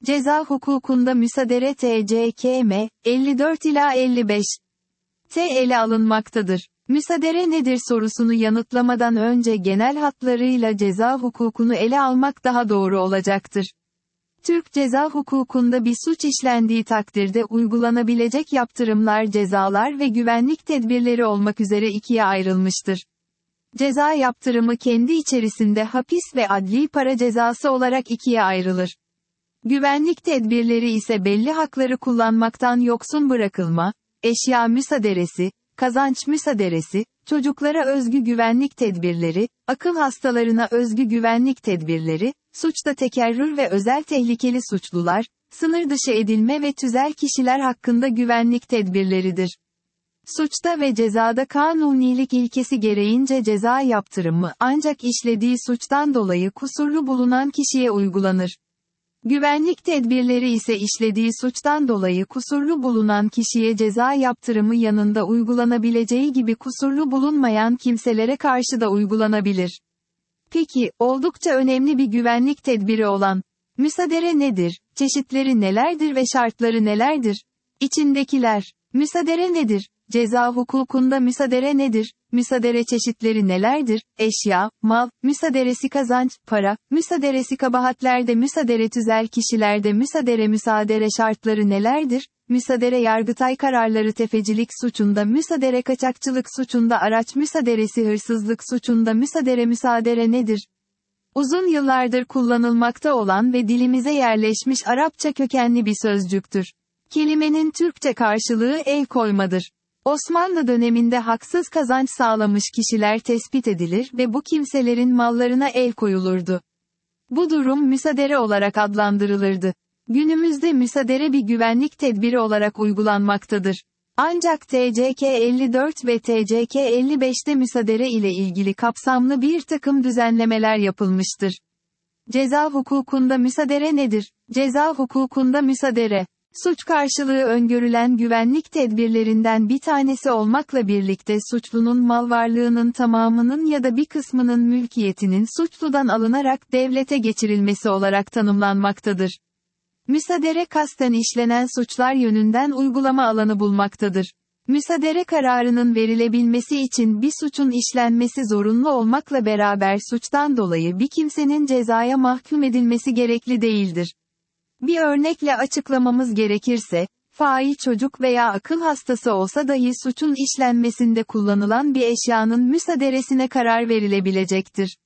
Ceza hukukunda müsadere TCKM, 54 ila 55. Ele alınmaktadır. Müsadere nedir sorusunu yanıtlamadan önce genel hatlarıyla ceza hukukunu ele almak daha doğru olacaktır. Türk ceza hukukunda bir suç işlendiği takdirde uygulanabilecek yaptırımlar, cezalar ve güvenlik tedbirleri olmak üzere ikiye ayrılmıştır. Ceza yaptırımı kendi içerisinde hapis ve adli para cezası olarak ikiye ayrılır. Güvenlik tedbirleri ise belli hakları kullanmaktan yoksun bırakılma, eşya müsaderesi, kazanç müsaderesi, çocuklara özgü güvenlik tedbirleri, akıl hastalarına özgü güvenlik tedbirleri, suçta tekerrür ve özel tehlikeli suçlular, sınır dışı edilme ve tüzel kişiler hakkında güvenlik tedbirleridir. Suçta ve cezada kanunilik ilkesi gereğince ceza yaptırımı ancak işlediği suçtan dolayı kusurlu bulunan kişiye uygulanır. Güvenlik tedbirleri ise işlediği suçtan dolayı kusurlu bulunan kişiye ceza yaptırımı yanında uygulanabileceği gibi kusurlu bulunmayan kimselere karşı da uygulanabilir. Peki, oldukça önemli bir güvenlik tedbiri olan müsadere nedir? Çeşitleri nelerdir ve şartları nelerdir? İçindekiler. Müsadere nedir? Ceza hukukunda müsadere nedir? Müsadere çeşitleri nelerdir? Eşya, mal, müsaderesi kazanç, para, müsaderesi kabahatlerde müsadere tüzel kişilerde müsadere şartları nelerdir? Müsadere Yargıtay kararları tefecilik suçunda müsadere kaçakçılık suçunda araç müsaderesi hırsızlık suçunda müsadere nedir? Uzun yıllardır kullanılmakta olan ve dilimize yerleşmiş Arapça kökenli bir sözcüktür. Kelimenin Türkçe karşılığı el koymadır. Osmanlı döneminde haksız kazanç sağlamış kişiler tespit edilir ve bu kimselerin mallarına el koyulurdu. Bu durum müsadere olarak adlandırılırdı. Günümüzde müsadere bir güvenlik tedbiri olarak uygulanmaktadır. Ancak TCK 54 ve TCK 55'te müsadere ile ilgili kapsamlı bir takım düzenlemeler yapılmıştır. Ceza hukukunda müsadere nedir? Ceza hukukunda müsadere, suç karşılığı öngörülen güvenlik tedbirlerinden bir tanesi olmakla birlikte suçlunun mal varlığının tamamının ya da bir kısmının mülkiyetinin suçludan alınarak devlete geçirilmesi olarak tanımlanmaktadır. Müsadere kasten işlenen suçlar yönünden uygulama alanı bulmaktadır. Müsadere kararının verilebilmesi için bir suçun işlenmesi zorunlu olmakla beraber suçtan dolayı bir kimsenin cezaya mahkum edilmesi gerekli değildir. Bir örnekle açıklamamız gerekirse, fail çocuk veya akıl hastası olsa dahi suçun işlenmesinde kullanılan bir eşyanın müsaderesine karar verilebilecektir.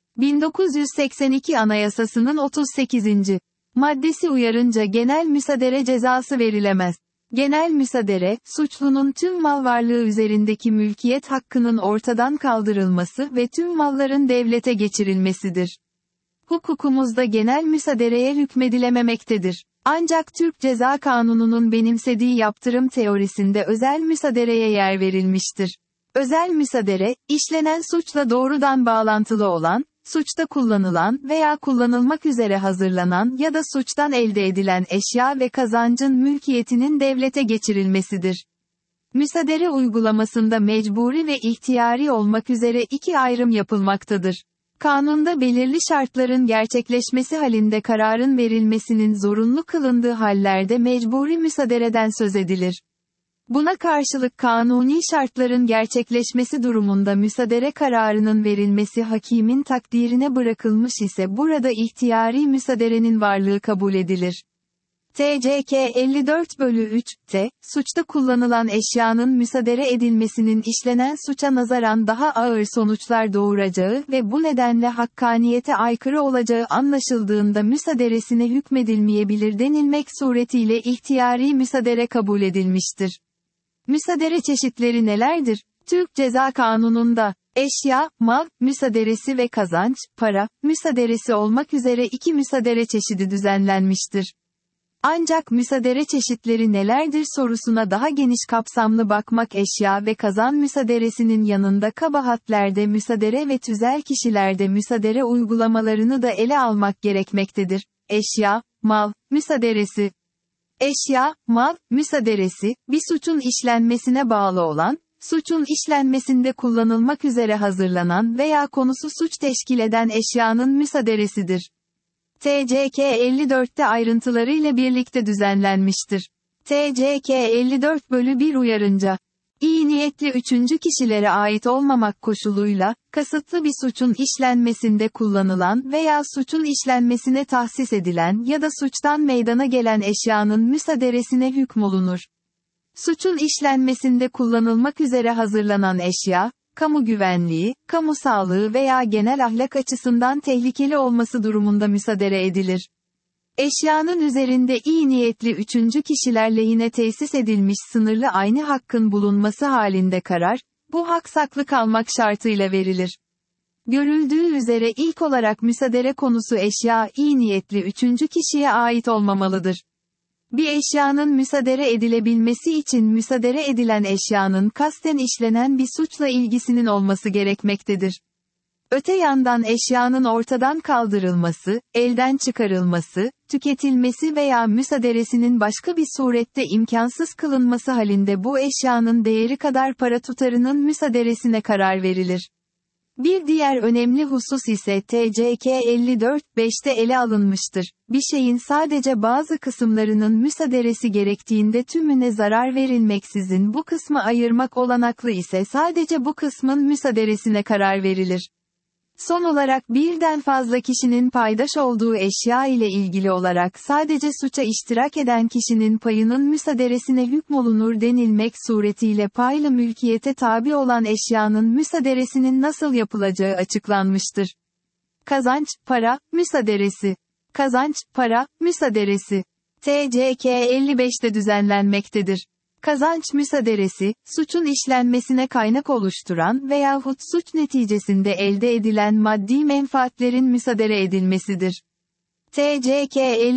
1982 Anayasası'nın 38. maddesi uyarınca genel müsadere cezası verilemez. Genel müsadere, suçlunun tüm mal varlığı üzerindeki mülkiyet hakkının ortadan kaldırılması ve tüm malların devlete geçirilmesidir. Hukukumuzda genel müsadereye hükmedilememektedir. Ancak Türk Ceza Kanunu'nun benimsediği yaptırım teorisinde özel müsadereye yer verilmiştir. Özel müsadere, işlenen suçla doğrudan bağlantılı olan, suçta kullanılan veya kullanılmak üzere hazırlanan ya da suçtan elde edilen eşya ve kazancın mülkiyetinin devlete geçirilmesidir. Müsadere uygulamasında mecburi ve ihtiyari olmak üzere iki ayrım yapılmaktadır. Kanunda belirli şartların gerçekleşmesi halinde kararın verilmesinin zorunlu kılındığı hallerde mecburi müsadereden söz edilir. Buna karşılık kanuni şartların gerçekleşmesi durumunda müsadere kararının verilmesi hakimin takdirine bırakılmış ise burada ihtiyari müsaderenin varlığı kabul edilir. TCK 54/3'te, suçta kullanılan eşyanın müsadere edilmesinin işlenen suça nazaran daha ağır sonuçlar doğuracağı ve bu nedenle hakkaniyete aykırı olacağı anlaşıldığında müsaderesine hükmedilmeyebilir denilmek suretiyle ihtiyari müsadere kabul edilmiştir. Müsadere çeşitleri nelerdir? Türk Ceza Kanunu'nda, eşya, mal, müsaderesi ve kazanç, para, müsaderesi olmak üzere iki müsadere çeşidi düzenlenmiştir. Ancak müsadere çeşitleri nelerdir sorusuna daha geniş kapsamlı bakmak eşya ve kazan müsaderesinin yanında kabahatlerde müsadere ve tüzel kişilerde müsadere uygulamalarını da ele almak gerekmektedir. Eşya, mal, müsaderesi. Eşya, mal, müsaderesi, bir suçun işlenmesine bağlı olan, suçun işlenmesinde kullanılmak üzere hazırlanan veya konusu suç teşkil eden eşyanın müsaderesidir. TCK 54'te ayrıntılarıyla birlikte düzenlenmiştir. TCK 54/1 uyarınca, İyi niyetli üçüncü kişilere ait olmamak koşuluyla, kasıtlı bir suçun işlenmesinde kullanılan veya suçun işlenmesine tahsis edilen ya da suçtan meydana gelen eşyanın müsaderesine hükmolunur. Suçun işlenmesinde kullanılmak üzere hazırlanan eşya, kamu güvenliği, kamu sağlığı veya genel ahlak açısından tehlikeli olması durumunda müsaade edilir. Eşyanın üzerinde iyi niyetli üçüncü kişiler lehine tesis edilmiş sınırlı aynı hakkın bulunması halinde karar, bu hak saklı kalmak şartıyla verilir. Görüldüğü üzere ilk olarak müsaade konusu eşya iyi niyetli üçüncü kişiye ait olmamalıdır. Bir eşyanın müsaade edilebilmesi için müsaade edilen eşyanın kasten işlenen bir suçla ilgisinin olması gerekmektedir. Öte yandan eşyanın ortadan kaldırılması, elden çıkarılması, tüketilmesi veya müsaaderesinin başka bir surette imkansız kılınması halinde bu eşyanın değeri kadar para tutarının müsaaderesine karar verilir. Bir diğer önemli husus ise TCK 54/5'te ele alınmıştır. Bir şeyin sadece bazı kısımlarının müsaaderesi gerektiğinde tümüne zarar verilmeksizin bu kısmı ayırmak olanaklı ise sadece bu kısmın müsaaderesine karar verilir. Son olarak birden fazla kişinin paydaş olduğu eşya ile ilgili olarak sadece suça iştirak eden kişinin payının müsaaderesine hükmolunur denilmek suretiyle paylı mülkiyete tabi olan eşyanın müsaaderesinin nasıl yapılacağı açıklanmıştır. Kazanç, para, müsaaderesi. Kazanç, para, müsaaderesi. TCK 55'te düzenlenmektedir. Kazanç müsaaderesi, suçun işlenmesine kaynak oluşturan veyahut suç neticesinde elde edilen maddi menfaatlerin müsaade edilmesidir. TCK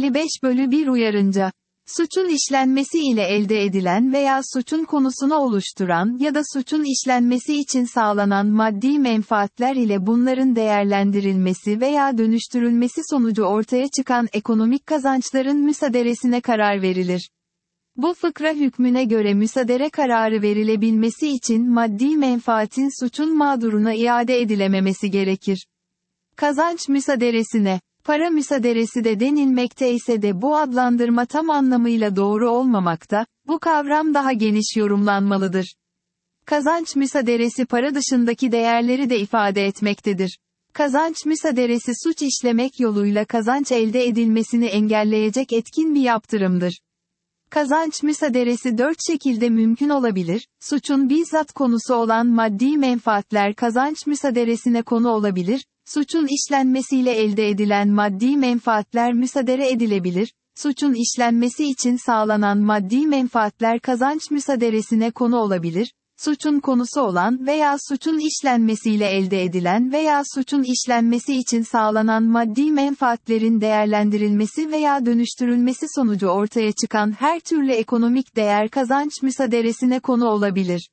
55/1 uyarınca, suçun işlenmesi ile elde edilen veya suçun konusunu oluşturan ya da suçun işlenmesi için sağlanan maddi menfaatler ile bunların değerlendirilmesi veya dönüştürülmesi sonucu ortaya çıkan ekonomik kazançların müsaaderesine karar verilir. Bu fıkra hükmüne göre müsaade kararı verilebilmesi için maddi menfaatin suçun mağduruna iade edilememesi gerekir. Kazanç müsaaderesine, para müsaaderesi de denilmekte ise de bu adlandırma tam anlamıyla doğru olmamakta, bu kavram daha geniş yorumlanmalıdır. Kazanç müsaaderesi para dışındaki değerleri de ifade etmektedir. Kazanç müsaaderesi suç işlemek yoluyla kazanç elde edilmesini engelleyecek etkin bir yaptırımdır. Kazanç müsaaderesi 4 şekilde mümkün olabilir: suçun bizzat konusu olan maddi menfaatler kazanç müsaaderesine konu olabilir, suçun işlenmesiyle elde edilen maddi menfaatler müsaade edilebilir, suçun işlenmesi için sağlanan maddi menfaatler kazanç müsaaderesine konu olabilir, suçun konusu olan veya suçun işlenmesiyle elde edilen veya suçun işlenmesi için sağlanan maddi menfaatlerin değerlendirilmesi veya dönüştürülmesi sonucu ortaya çıkan her türlü ekonomik değer kazanç müsaaderesine konu olabilir.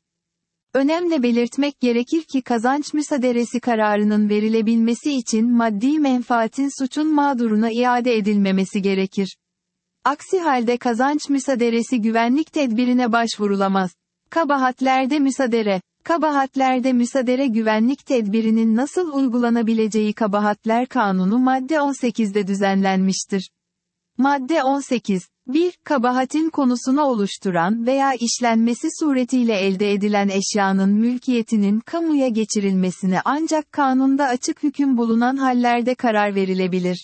Önemli belirtmek gerekir ki kazanç müsaaderesi kararının verilebilmesi için maddi menfaatin suçun mağduruna iade edilmemesi gerekir. Aksi halde kazanç müsaaderesi güvenlik tedbirine başvurulamaz. Kabahatlerde müsaade. Kabahatlerde müsaade güvenlik tedbirinin nasıl uygulanabileceği Kabahatler Kanunu madde 18'de düzenlenmiştir. Madde 18. 1. Kabahatin konusunu oluşturan veya işlenmesi suretiyle elde edilen eşyanın mülkiyetinin kamuya geçirilmesine ancak kanunda açık hüküm bulunan hallerde karar verilebilir.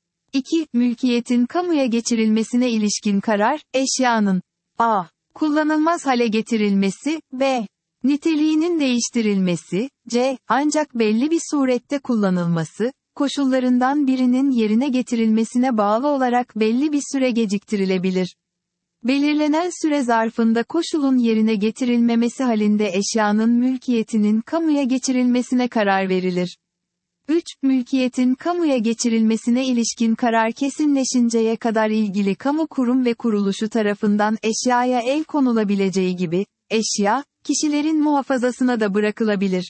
2. Mülkiyetin kamuya geçirilmesine ilişkin karar, eşyanın a. kullanılmaz hale getirilmesi, b. niteliğinin değiştirilmesi, c. ancak belli bir surette kullanılması, koşullarından birinin yerine getirilmesine bağlı olarak belli bir süre geciktirilebilir. Belirlenen süre zarfında koşulun yerine getirilmemesi halinde eşyanın mülkiyetinin kamuya geçirilmesine karar verilir. 3. Mülkiyetin kamuya geçirilmesine ilişkin karar kesinleşinceye kadar ilgili kamu kurum ve kuruluşu tarafından eşyaya el konulabileceği gibi, eşya, kişilerin muhafazasına da bırakılabilir.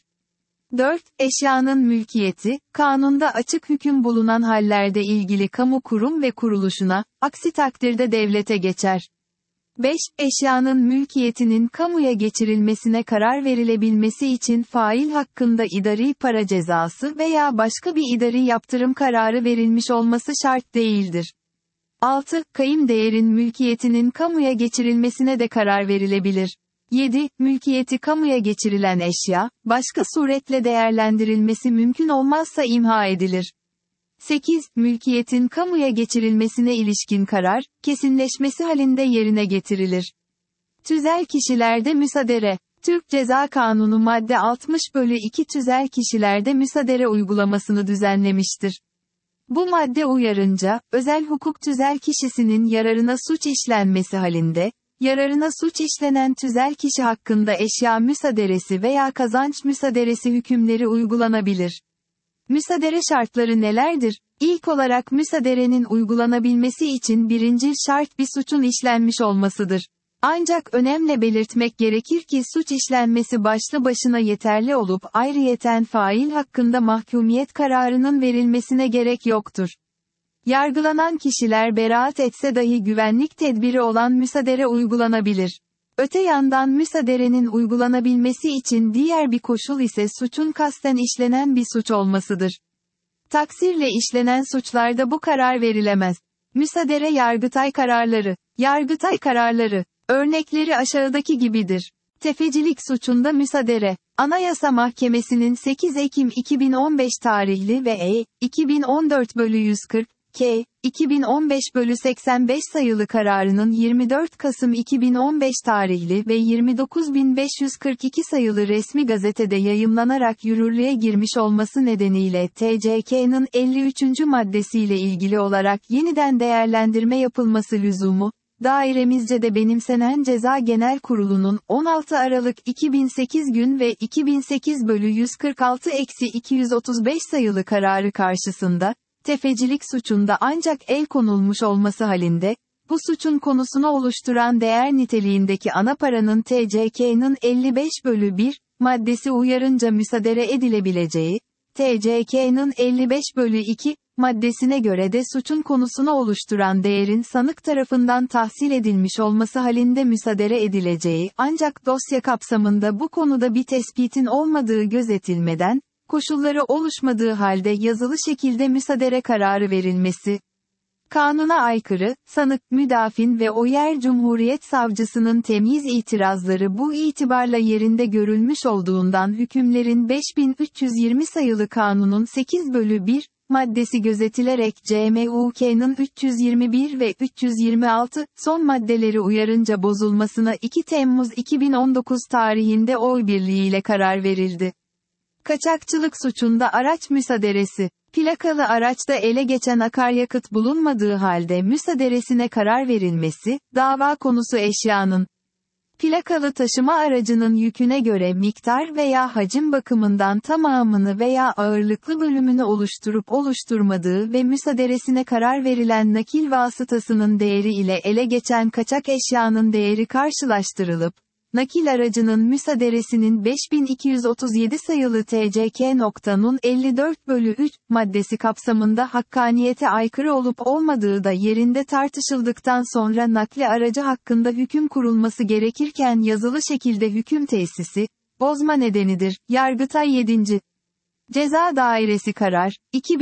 4. Eşyanın mülkiyeti, kanunda açık hüküm bulunan hallerde ilgili kamu kurum ve kuruluşuna, aksi takdirde devlete geçer. 5. Eşyanın mülkiyetinin kamuya geçirilmesine karar verilebilmesi için fail hakkında idari para cezası veya başka bir idari yaptırım kararı verilmiş olması şart değildir. 6. Kayım değerin mülkiyetinin kamuya geçirilmesine de karar verilebilir. 7. Mülkiyeti kamuya geçirilen eşya, başka suretle değerlendirilmesi mümkün olmazsa imha edilir. 8. Mülkiyetin kamuya geçirilmesine ilişkin karar, kesinleşmesi halinde yerine getirilir. Tüzel kişilerde müsaadere. Türk Ceza Kanunu madde 60/2 tüzel kişilerde müsaadere uygulamasını düzenlemiştir. Bu madde uyarınca, özel hukuk tüzel kişisinin yararına suç işlenmesi halinde, yararına suç işlenen tüzel kişi hakkında eşya müsaaderesi veya kazanç müsaaderesi hükümleri uygulanabilir. Müsaadere şartları nelerdir? İlk olarak müsaaderenin uygulanabilmesi için birincil şart bir suçun işlenmiş olmasıdır. Ancak önemli belirtmek gerekir ki suç işlenmesi başlı başına yeterli olup ayrıyeten fail hakkında mahkumiyet kararının verilmesine gerek yoktur. Yargılanan kişiler beraat etse dahi güvenlik tedbiri olan müsaadere uygulanabilir. Öte yandan müsaaderenin uygulanabilmesi için diğer bir koşul ise suçun kasten işlenen bir suç olmasıdır. Taksirle işlenen suçlarda bu karar verilemez. Müsaadere Yargıtay kararları. Yargıtay kararları. Örnekleri aşağıdaki gibidir. Tefecilik suçunda müsaadere. Anayasa Mahkemesi'nin 8 Ekim 2015 tarihli ve E. 2014/140, K. 2015/85 sayılı kararının 24 Kasım 2015 tarihli ve 29.542 sayılı resmi gazetede yayımlanarak yürürlüğe girmiş olması nedeniyle TCK'nın 53. maddesiyle ilgili olarak yeniden değerlendirme yapılması lüzumu, dairemizce de benimsenen Ceza Genel Kurulu'nun 16 Aralık 2008 gün ve 2008/146-235 sayılı kararı karşısında, tefecilik suçunda ancak el konulmuş olması halinde, bu suçun konusunu oluşturan değer niteliğindeki ana paranın TCK'nın 55/1 maddesi uyarınca müsaadere edilebileceği, TCK'nın 55/2 maddesine göre de suçun konusunu oluşturan değerin sanık tarafından tahsil edilmiş olması halinde müsaadere edileceği, ancak dosya kapsamında bu konuda bir tespitin olmadığı gözetilmeden, koşulları oluşmadığı halde yazılı şekilde müsaadere kararı verilmesi. Kanuna aykırı, sanık, müdafin ve o yer Cumhuriyet Savcısının temyiz itirazları bu itibarla yerinde görülmüş olduğundan hükümlerin 5320 sayılı kanunun 8/1 maddesi gözetilerek CMUK'nın 321 ve 326 son maddeleri uyarınca bozulmasına 2 Temmuz 2019 tarihinde oy birliğiyle karar verildi. Kaçakçılık suçunda araç müsaaderesi. Plakalı araçta ele geçen akaryakıt bulunmadığı halde müsaaderesine karar verilmesi, dava konusu eşyanın plakalı taşıma aracının yüküne göre miktar veya hacim bakımından tamamını veya ağırlıklı bölümünü oluşturup oluşturmadığı ve müsaaderesine karar verilen nakil vasıtasının değeri ile ele geçen kaçak eşyanın değeri karşılaştırılıp, nakil aracının müsaaderesinin 5237 sayılı TCK.'nun 54/3 maddesi kapsamında hakkaniyete aykırı olup olmadığı da yerinde tartışıldıktan sonra nakli aracı hakkında hüküm kurulması gerekirken yazılı şekilde hüküm tesisi, bozma nedenidir. Yargıtay 7. Ceza Dairesi Karar,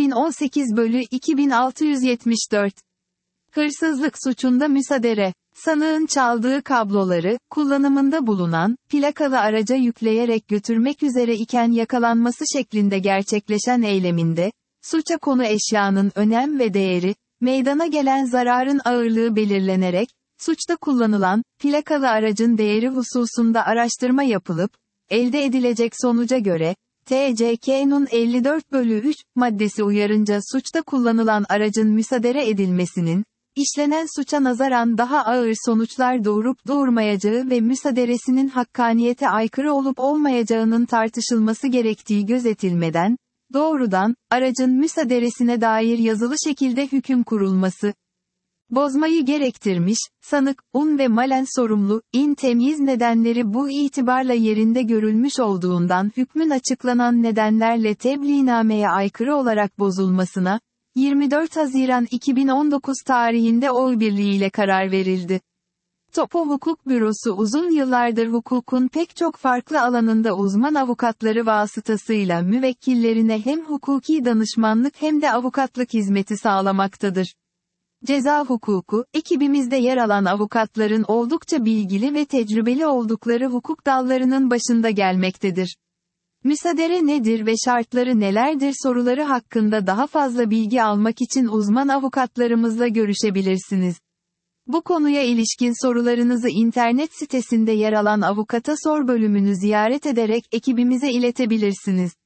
2018/2674. Hırsızlık suçunda müsaadere. Sanığın çaldığı kabloları, kullanımında bulunan, plakalı araca yükleyerek götürmek üzere iken yakalanması şeklinde gerçekleşen eyleminde, suça konu eşyanın önem ve değeri, meydana gelen zararın ağırlığı belirlenerek, suçta kullanılan, plakalı aracın değeri hususunda araştırma yapılıp, elde edilecek sonuca göre, TCK'nun 54/3 maddesi uyarınca suçta kullanılan aracın müsaadere edilmesinin, işlenen suça nazaran daha ağır sonuçlar doğurup doğurmayacağı ve müsaaderesinin hakkaniyete aykırı olup olmayacağının tartışılması gerektiği gözetilmeden, doğrudan, aracın müsaaderesine dair yazılı şekilde hüküm kurulması, bozmayı gerektirmiş, sanık, ve malen sorumlu, temyiz nedenleri bu itibarla yerinde görülmüş olduğundan hükmün açıklanan nedenlerle tebliğnameye aykırı olarak bozulmasına, 24 Haziran 2019 tarihinde oy birliğiyle karar verildi. Topo Hukuk Bürosu uzun yıllardır hukukun pek çok farklı alanında uzman avukatları vasıtasıyla müvekkillerine hem hukuki danışmanlık hem de avukatlık hizmeti sağlamaktadır. Ceza hukuku, ekibimizde yer alan avukatların oldukça bilgili ve tecrübeli oldukları hukuk dallarının başında gelmektedir. Müsadere nedir ve şartları nelerdir soruları hakkında daha fazla bilgi almak için uzman avukatlarımızla görüşebilirsiniz. Bu konuya ilişkin sorularınızı internet sitesinde yer alan Avukata Sor bölümünü ziyaret ederek ekibimize iletebilirsiniz.